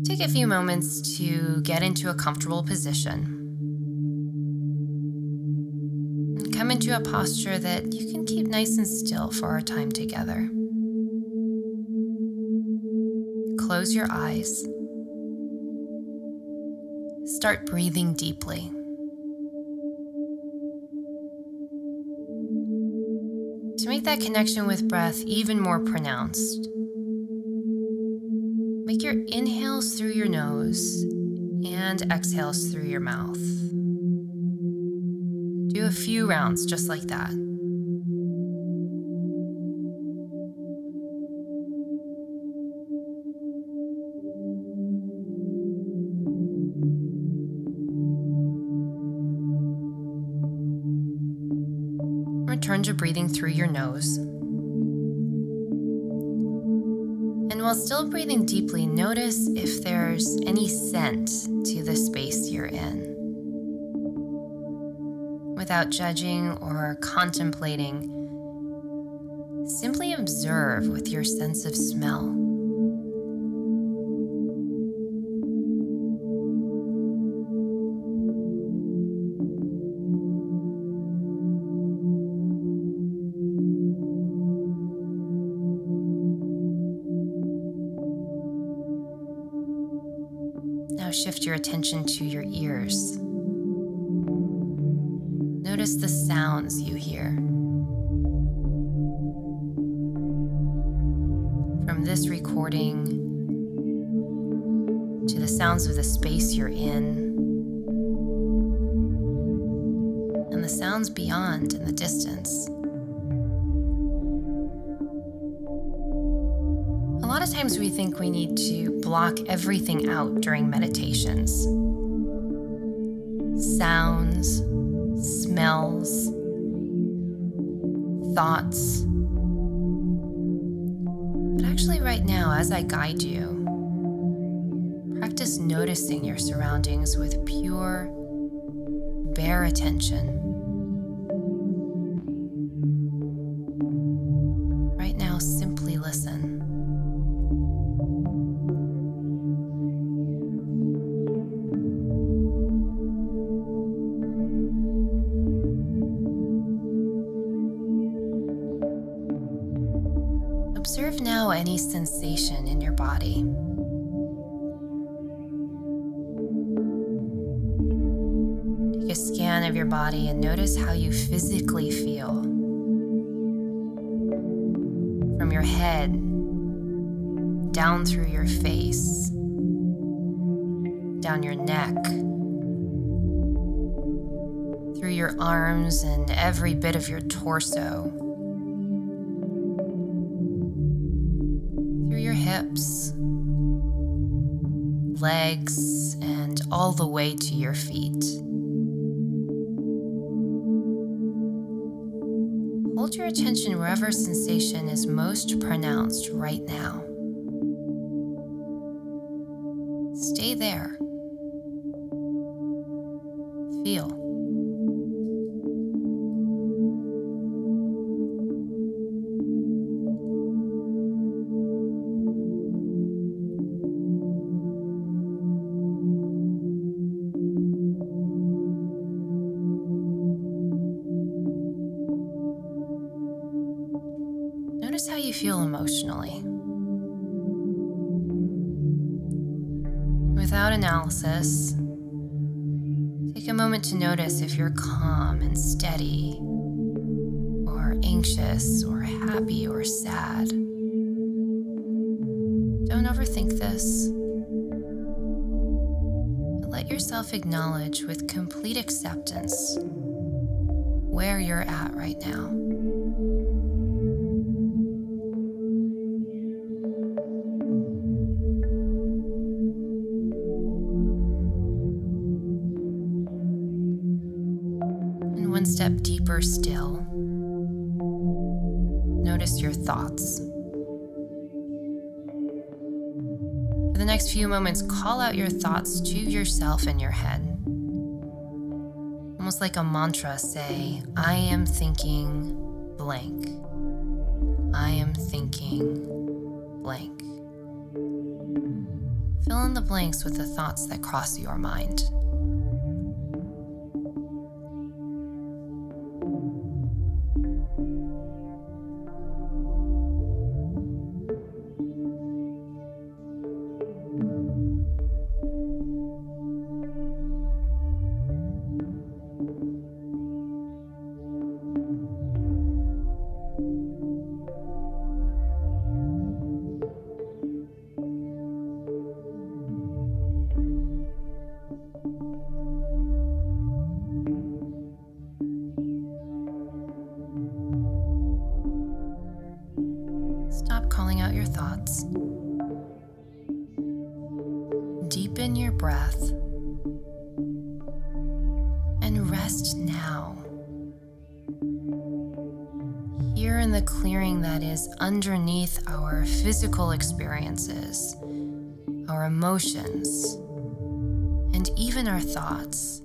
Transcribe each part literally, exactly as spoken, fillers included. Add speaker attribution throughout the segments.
Speaker 1: Take a few moments to get into a comfortable position. And come into a posture that you can keep nice and still for our time together. Close your eyes. Start breathing deeply. To make that connection with breath even more pronounced, make your inhales through your nose and exhales through your mouth. Do a few rounds just like that. Return to breathing through your nose. And while still breathing deeply, notice if there's any scent to the space you're in. Without judging or contemplating, simply observe with your sense of smell. Now shift your attention to your ears. Notice the sounds you hear. From this recording to the sounds of the space you're in and the sounds beyond in the distance. A lot of times we think we need to block everything out during meditations. Sounds, smells, thoughts. But actually right now, as I guide you, practice noticing your surroundings with pure, bare attention. Right now, simply listen. Observe now any sensation in your body. Take a scan of your body and notice how you physically feel. From your head, down through your face, down your neck, through your arms and every bit of your torso. Through your hips, legs, and all the way to your feet. Hold your attention wherever sensation is most pronounced right now. Stay there. Feel. Notice how you feel emotionally. Without analysis, take a moment to notice if you're calm and steady, or anxious, or happy, or sad. Don't overthink this, but let yourself acknowledge with complete acceptance where you're at right now. One step deeper still, notice your thoughts. For the next few moments, call out your thoughts to yourself in your head. Almost like a mantra, say, I am thinking blank. I am thinking blank. Fill in the blanks with the thoughts that cross your mind. Stop calling out your thoughts. Deepen your breath and rest now. Here in the clearing that is underneath our physical experiences, our emotions, and even our thoughts.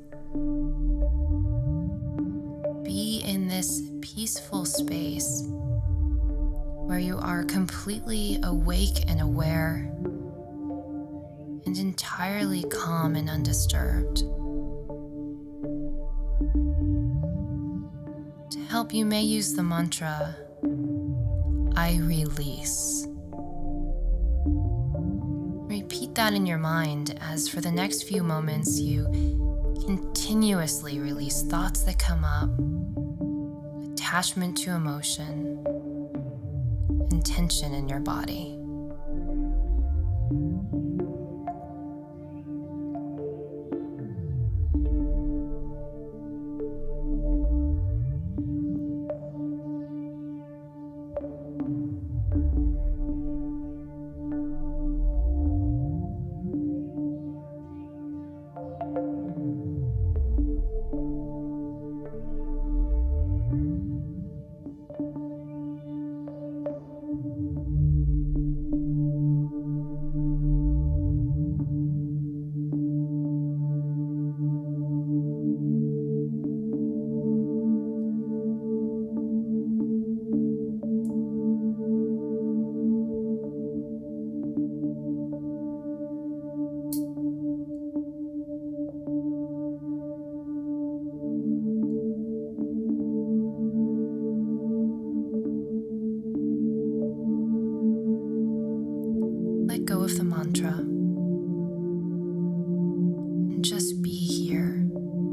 Speaker 1: Be in this peaceful space where you are completely awake and aware and entirely calm and undisturbed. To help, you may use the mantra, I release. Repeat that in your mind as for the next few moments you continuously release thoughts that come up, attachment to emotion, and tension in your body. Let go of the mantra and just be here,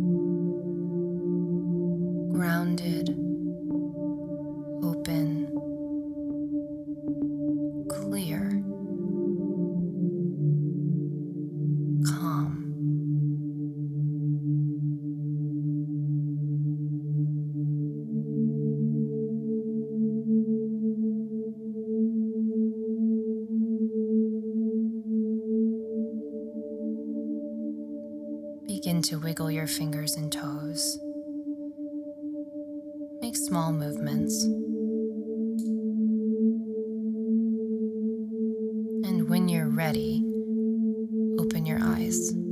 Speaker 1: grounded, open, clear, calm. Begin to wiggle your fingers and toes. Make small movements. And when you're ready, open your eyes.